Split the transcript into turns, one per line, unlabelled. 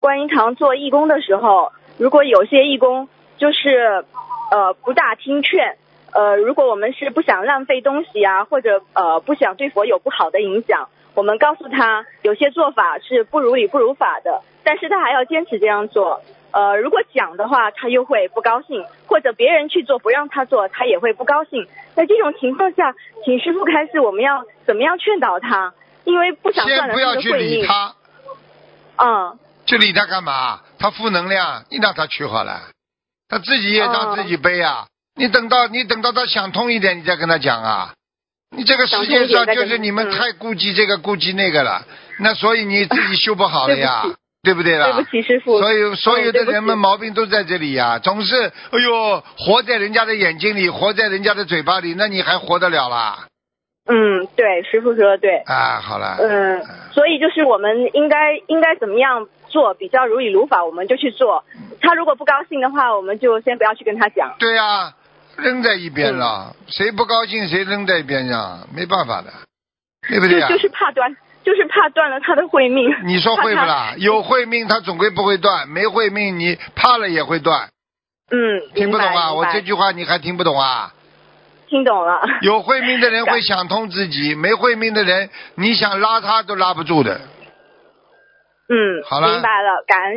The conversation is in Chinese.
观音堂做义工的时候，如果有些义工就是不大听劝，如果我们是不想浪费东西啊，或者不想对佛有不好的影响，我们告诉他有些做法是不如理不如法的，但是他还要坚持这样做。如果讲的话他又会不高兴，或者别人去做不让他做他也会不高兴。在这种情况下，请师父开示我们要怎么样劝导他，因为不想断了他的慧命。
先不要去理他。去理他干嘛？他负能量，你让他去好了，他自己业障自己背啊。你等到他想通一点，你再跟他讲啊。你这个世界上就是你们太顾忌这个顾忌那个了，那所以你自己修不好了呀。对不对啦？
对不起师父。
所有的人们毛病都在这里呀，总是哎呦活在人家的眼睛里，活在人家的嘴巴里，那你还活得了啦？
对，师父说的对。
好了。
所以就是我们应该怎么样做比较如理如法，我们就去做。他如果不高兴的话，我们就先不要去跟他讲。
对呀，扔在一边了，谁不高兴谁扔在一边上，没办法的，对不对啊？
就是怕断了他的慧命。
你说会不啦？有慧命他总归不会断，没慧命你怕了也会断。听不懂啊？我这句话你还听不懂啊？
听懂了。
有慧命的人会想通自己，没慧命的人你想拉他都拉不住的。
好了，明白了，感恩。